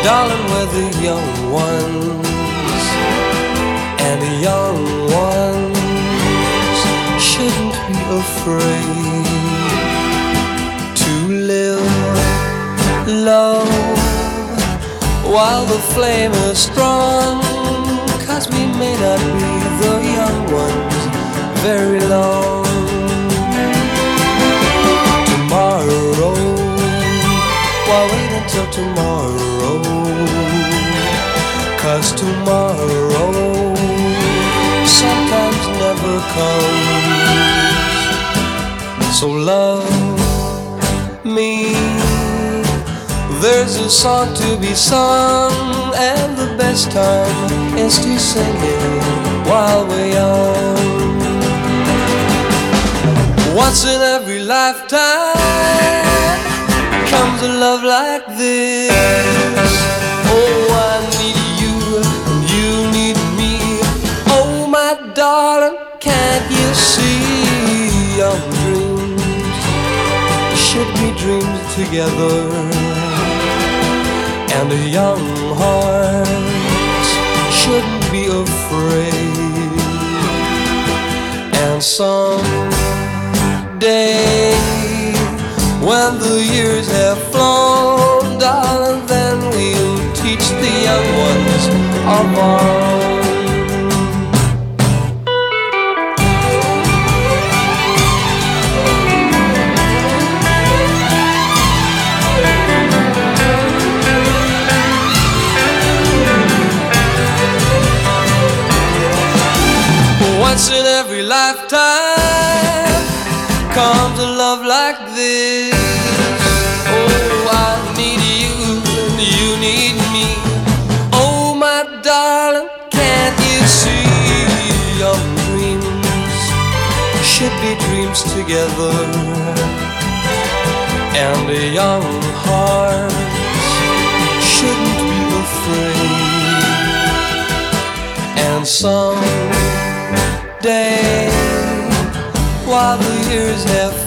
Darling, we're the young ones, and the young ones shouldn't be afraid to live low while the flame is strong, 'cause we may not be the young ones very long. Tomorrow, why wait until tomorrow? 'Cause tomorrow sometimes never comes. So love me, there's a song to be sung, and the best time is to sing it while we're young. Once in every lifetime comes a love like this. Oh, I need you and you need me. Oh, my darling, can't you see? Young dreams should be dreamed together, and a young heart shouldn't be afraid. And someday, when the years have flown, darling, then we'll teach the young ones of our own. Once in every lifetime comes a love like this. Oh, I need you and you need me. Oh, my darling, can't you see? Young dreams should be dreams together, and a young heart shouldn't be afraid. And someday, while the years have